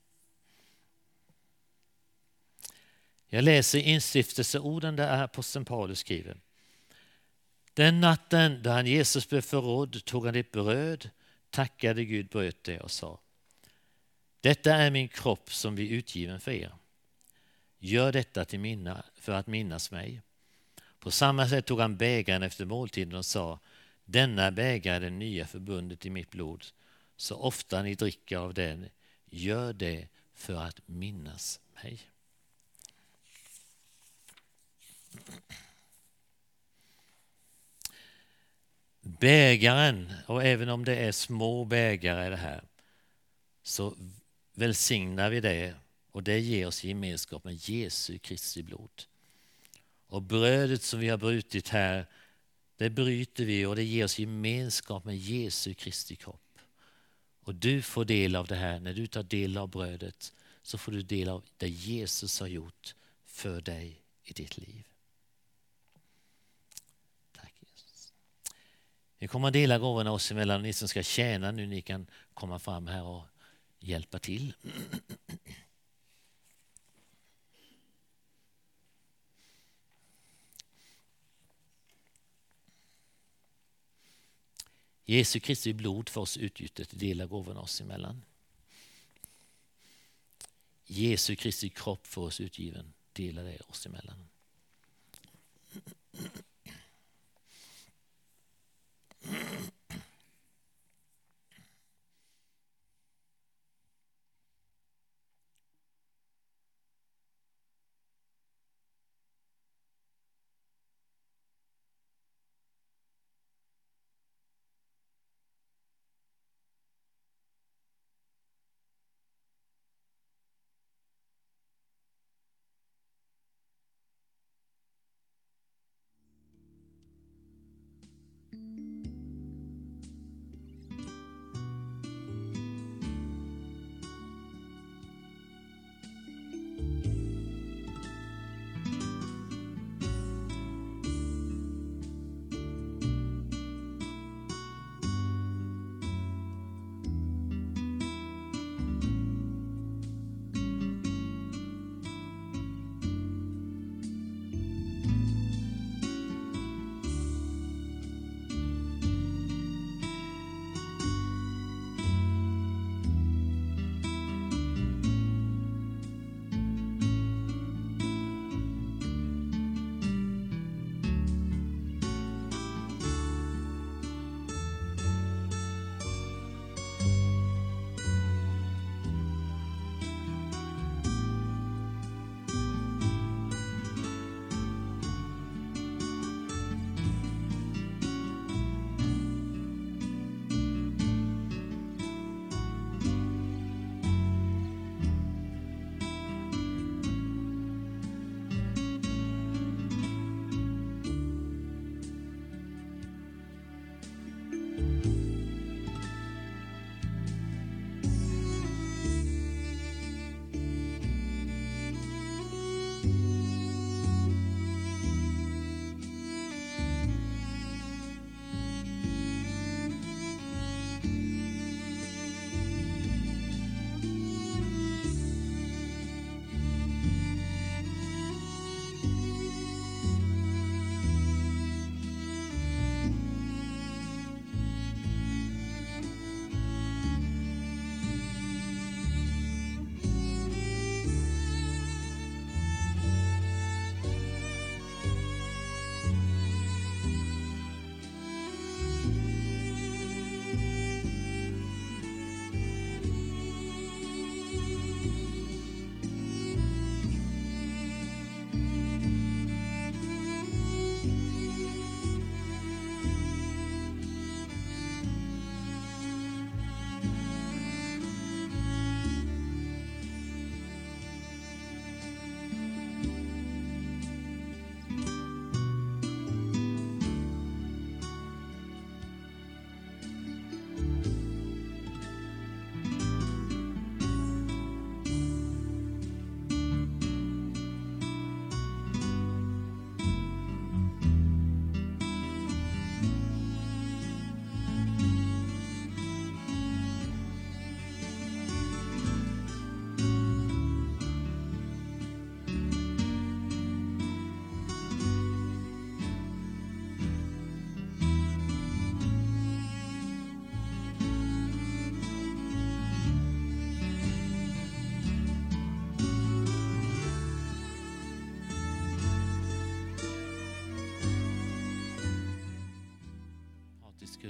Jag läser instiftelseorden där aposteln Paulus skriver. Den natten då han Jesus blev förrådd tog han ett bröd, tackade Gud, bröt det och sa: detta är min kropp som blir utgiven för er. Gör detta till minna, för att minnas mig. På samma sätt tog han bägaren efter måltiden och sa: denna bägare är det nya förbundet i mitt blod. Så ofta ni dricker av den, gör det för att minnas mig. Bägaren, och även om det är små bägare det här, så välsignar vi det, och det ger oss gemenskap med Jesu Kristi blod. Och brödet som vi har brutit här, det bryter vi och det ger oss gemenskap med Jesu Kristi kropp. Och du får del av det här. När du tar del av brödet så får du del av det Jesus har gjort för dig i ditt liv. Tack Jesus. Vi kommer att dela gåvorna oss emellan. Ni som ska tjäna nu, ni kan komma fram här och hjälpa till. Jesu Kristi blod för oss utgjutet, dela gåvorna oss emellan. Jesu Kristi kropp för oss utgiven, dela det oss emellan.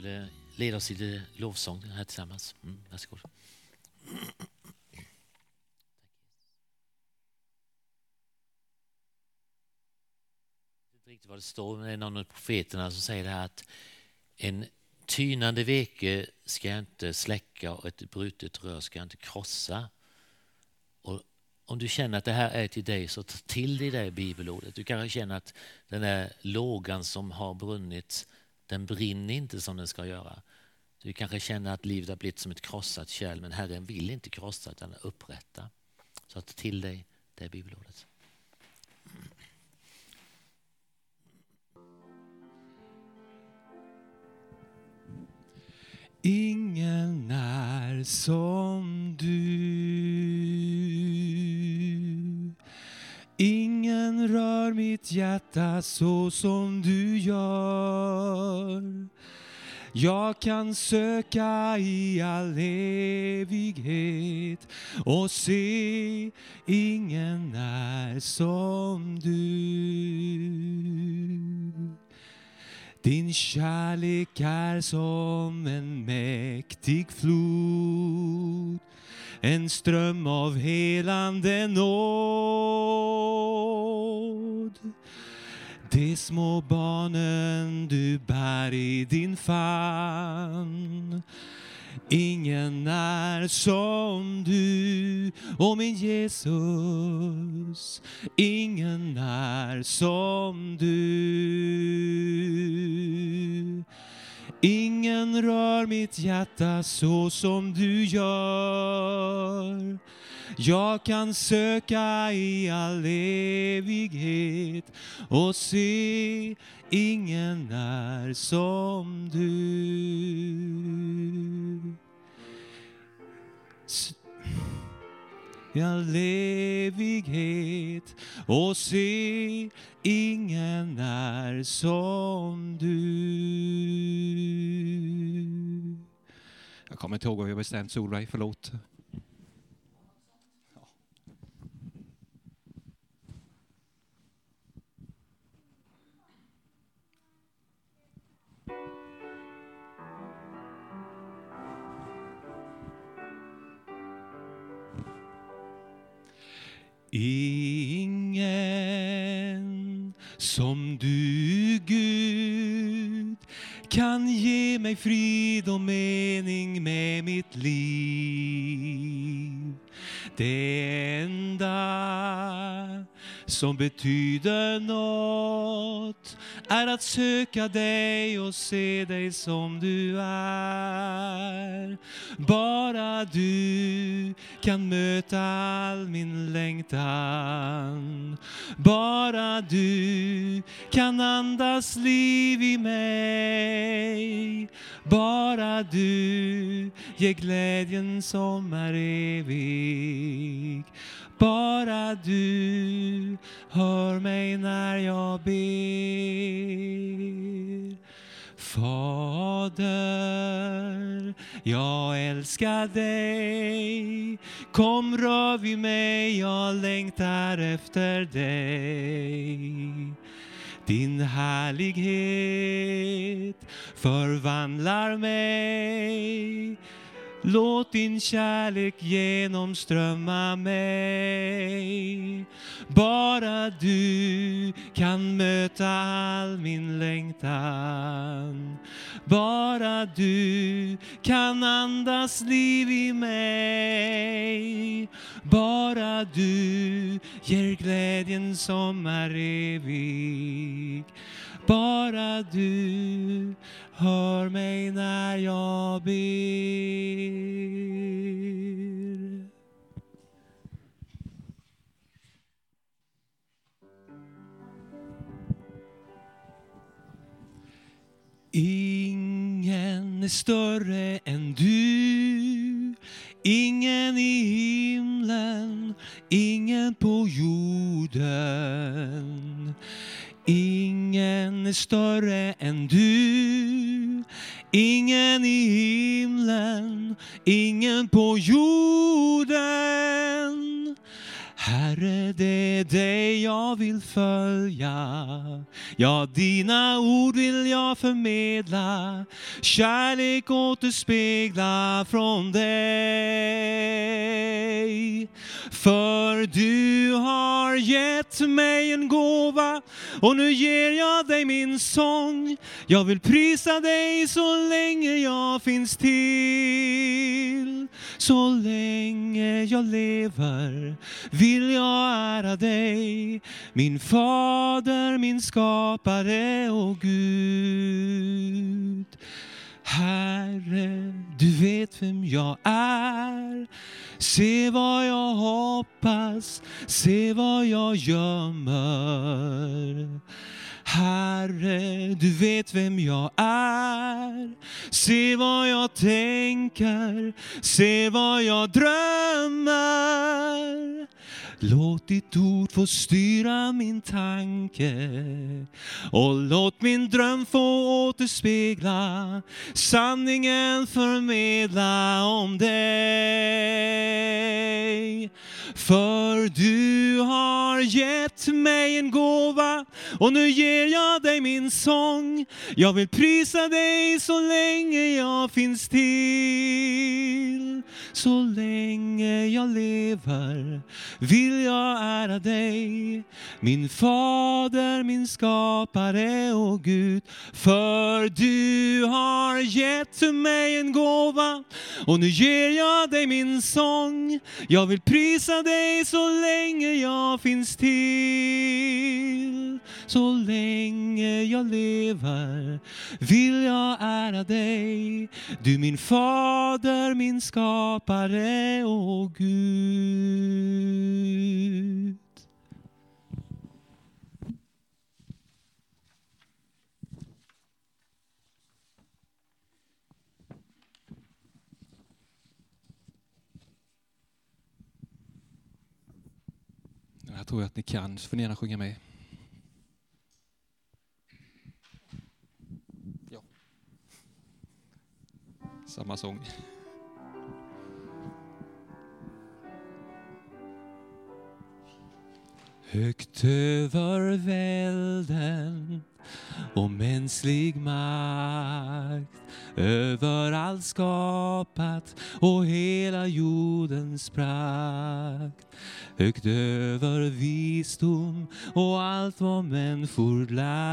ville leda oss i lovsång här tillsammans. Mm, varsågod. Riktigt vad det står, men det är någon av profeterna som säger det här att en tynande veke ska jag inte släcka och ett brutet rör ska jag inte krossa. Och om du känner att det här är till dig, så ta till dig det bibelordet. Du kanske känner att den där lågan som har brunnit, den brinner inte som den ska göra. Du kanske känner att livet har blivit som ett krossat kärl, men Herren vill inte krossa utan upprätta. Så ta till dig det bibelordet. Ingen är som du. Ingen rör mitt hjärta så som du gör. Jag kan söka i all evighet och se ingen är som du. Din kärlek är som en mäktig flod, en ström av helande nåd. De små barnen du bär i din famn, ingen är som du, och min Jesus, ingen är som du. Ingen rör mitt hjärta så som du gör. Jag kan söka i all evighet och se ingen är som du. I all evighet och se ingen är som du. Jag kommer inte ihåg vad jag bestämt, Solveig, förlåt. Ingen som du, Gud, kan ge mig frid och mening med mitt liv. Det enda som betyder något är att söka dig och se dig som du är. Bara du kan möta all min längtan. Bara du kan andas liv i mig. Bara du ger glädjen som är evig. Bara du hör mig när jag ber. Fader, jag älskar dig. Kom, rör vid mig, jag längtar efter dig. Din härlighet förvandlar mig. Låt din kärlek genomströmma mig. Bara du kan möta all min längtan. Bara du kan andas liv i mig. Bara du ger glädjen som är evig. Bara du hör mig när jag ber. Ingen är större än du. Ingen i himlen, ingen på jorden. Ingen är större än du. Ingen i himlen, ingen på jorden. Herre, det är dig jag vill följa. Ja, dina ord vill jag förmedla. Kärlek återspegla från dig. För du har gett mig en gåva, och nu ger jag dig min sång. Jag vill prisa dig så länge jag finns till. Så länge jag lever vill jag ära dig, min fader, min skapare och Gud. Herre, du vet vem jag är. Se vad jag hoppas, se vad jag gömmer. Herre, du vet vem jag är. Se vad jag tänker, se vad jag drömmer. Låt ditt ord få styra min tanke, och låt min dröm få återspegla, sanningen förmedla om dig. För du har gett mig en gåva, och nu ger jag dig min sång. Jag vill prisa dig så länge jag finns till. Så länge jag lever vill jag ära dig, min fader, min skapare och Gud. För du har gett mig en gåva, och nu ger jag dig min sång. Jag vill prisa dig så länge jag finns till. Så länge jag lever vill jag ära dig, du min fader, min skapare och Gud. Jag tror att ni kan, så får ni gärna sjunga med. Ja. Samma sång. Högt över välden och mänsklig makt, över allt skapat och hela jordens prakt. Högt över visdom och allt vad människor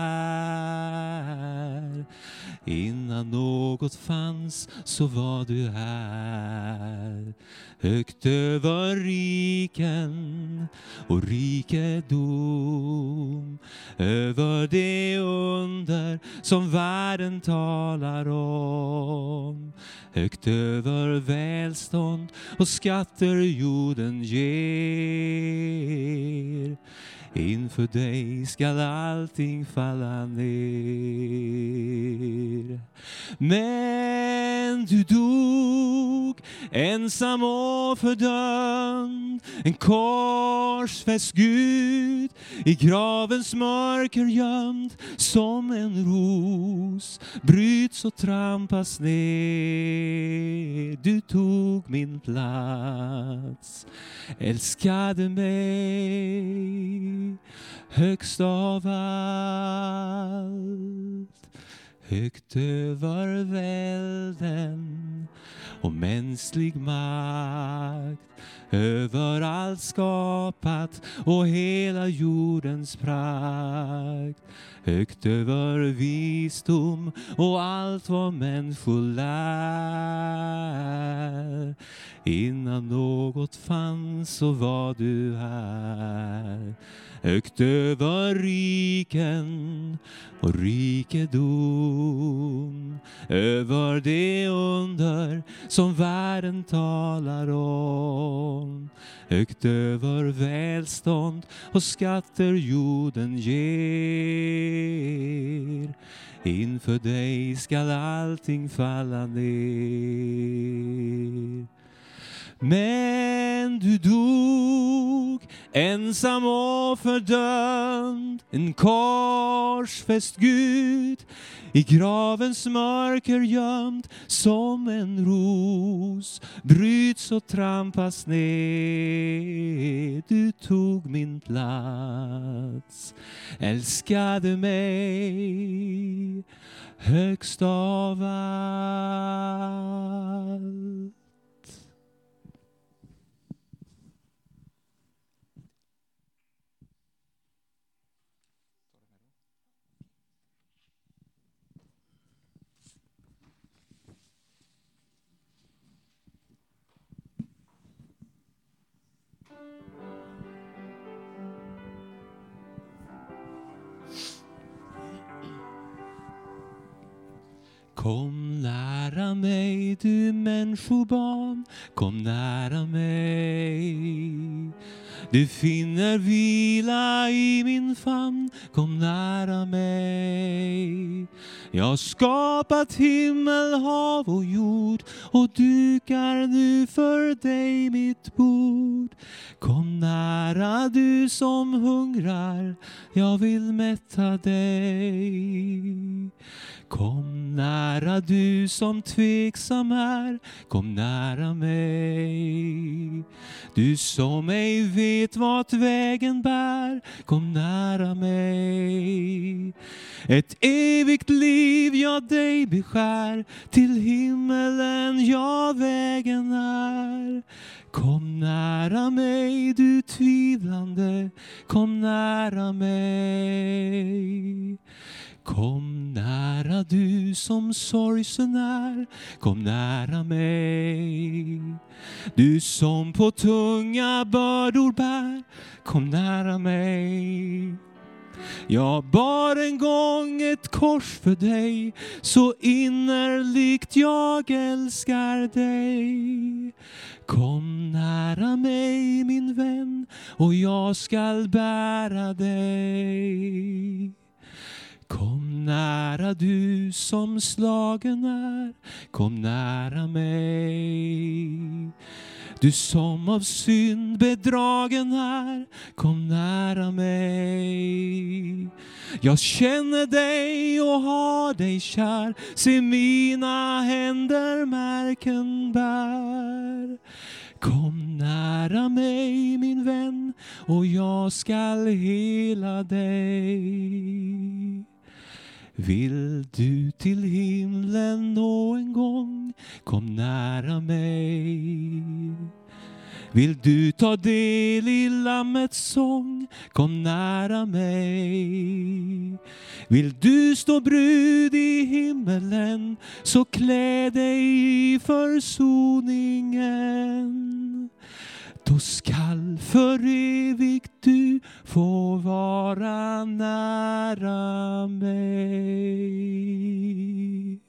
lär. Innan något fanns så var du här. Högt över riken och rikedom, över det under som världen talar om. Högt över välstånd och skatter jorden ger. Inför dig skall allting falla ner. Men du dog ensam och fördömd, en korsfäst Gud, i gravens mörker gömd. Som en ros bryts och trampas ner. Du tog min plats, älskade mig högst av allt. Högt över välden och mänsklig makt, över allt skapat och hela jordens prakt. Högt över visdom och allt vad människor lär. Innan något fanns så var du här. Högt över riken och rikedom, över det under som världen talar om. Högt över välstånd och skatter jorden ger. Inför dig skall allting falla ner. Men du dog ensam och fördömd, en korsfäst Gud, i gravens mörker gömd, som en ros bryts och trampas ner. Du tog min plats, älskade mig högst av allt. Kom nära mig, du människobarn, kom nära mig. Du finner vila i min famn, kom nära mig. Jag har skapat himmel, hav och jord och dukar nu för dig mitt bord. Kom nära du som hungrar, jag vill mätta dig. Kom nära du som tveksam är, kom nära mig. Du som ej vet vart vägen bär, kom nära mig. Ett evigt liv jag dig beskär, till himmelen jag vägen är. Kom nära mig du tvivlande, kom nära mig. Kom nära du som sorgsen är, kom nära mig. Du som på tunga bördor bär, kom nära mig. Jag bar en gång ett kors för dig, så innerligt jag älskar dig. Kom nära mig min vän, och jag skall bära dig. Kom nära du som slagen är, kom nära mig. Du som av synd bedragen är, kom nära mig. Jag känner dig och har dig kär, se mina händer märken bär. Kom nära mig min vän, och jag skall hela dig. Vill du till himlen nå en gång, kom nära mig. Vill du ta del i lammets sång, kom nära mig. Vill du stå brud i himmelen, så klä dig i försoningen. Då skall för evigt du få vara nära mig.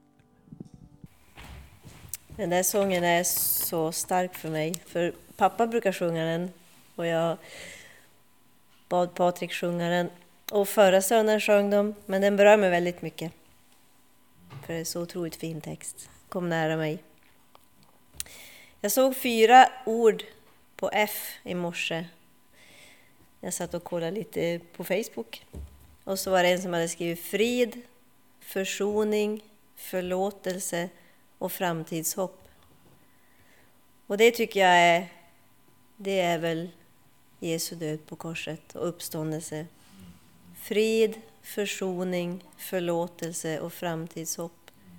Den där sången är så stark för mig. För pappa brukar sjunga den och jag bad Patrik sjunga den. Och förra söndagen sjöng de, men den berör mig väldigt mycket. För det är så otroligt fin text. Kom nära mig. Jag såg fyra ord på F i morse. Jag satt och kollade lite på Facebook. Och så var det en som hade skrivit frid, försoning, förlåtelse och framtidshopp. Och det tycker jag är, det är väl Jesu död på korset och uppståndelse. Frid, försoning, förlåtelse och framtidshopp.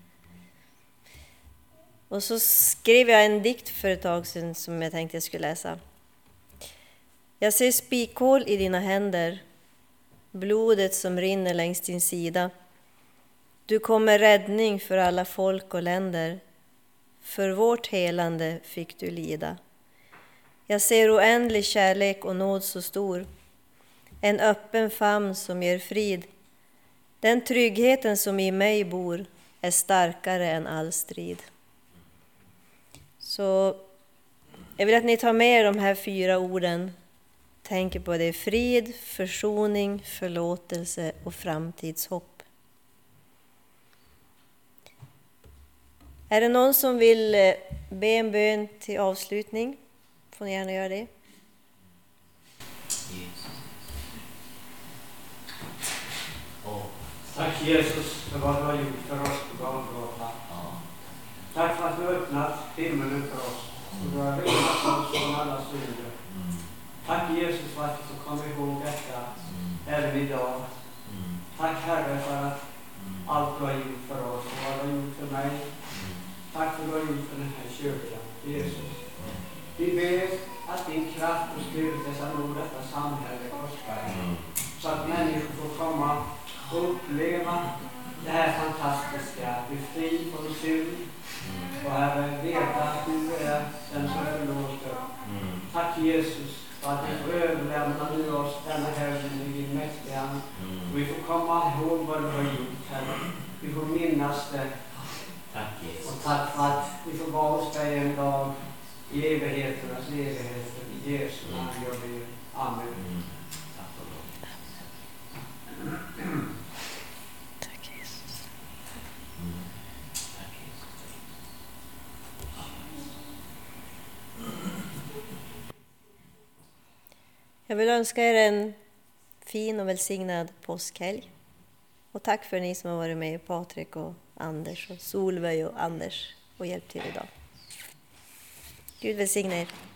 Och så skrev jag en dikt för ett tag sedan som jag tänkte jag skulle läsa. Jag ser spikhål i dina händer, blodet som rinner längs din sida. Du kommer räddning för alla folk och länder. För vårt helande fick du lida. Jag ser oändlig kärlek och nåd så stor. En öppen famn som ger frid. Den tryggheten som i mig bor är starkare än all strid. Så jag vill att ni tar med er de här fyra orden. Tänker på det: frid, försoning, förlåtelse och framtidshopp. Är det någon som vill be en bön till avslutning? Får ni gärna göra det. Tack Jesus för vad du har gjort för oss på Golgata. Tack för att du har öppnat himmelen för oss. Och du har renat oss från alla synder. Tack Jesus för att vi får komma ihåg detta även idag. Tack Herre för att allt du har gjort för oss och vad du har gjort för mig. Tack för vad du har gjort för den här kyrkan. Jesus. Vi ber att din kraft och styrka ska nå detta samhälle Korsberg. Så att människor får komma och uppleva det här fantastiska. Bli fri från synd. Och Herre, veta att du är den som förlåter. Tack Jesus för att du får överlämna nu oss denna helgen i din mäktiga hand. Och vi får komma ihåg vad du har gjort, Herre. Vi får minnas det. Tack Jesus. Och tack för att vi får vara hos dig en dag i evigheternas evigheter. I Jesu namn gör vi. Amen. Mm. Tack för det. Tack Jesus. Mm. Tack Jesus. Jag vill önska er en fin och välsignad påskhelg. Och tack för ni som har varit med, Patrik och Anders och Solveig och Anders och hjälpt till idag. Gud välsigne er.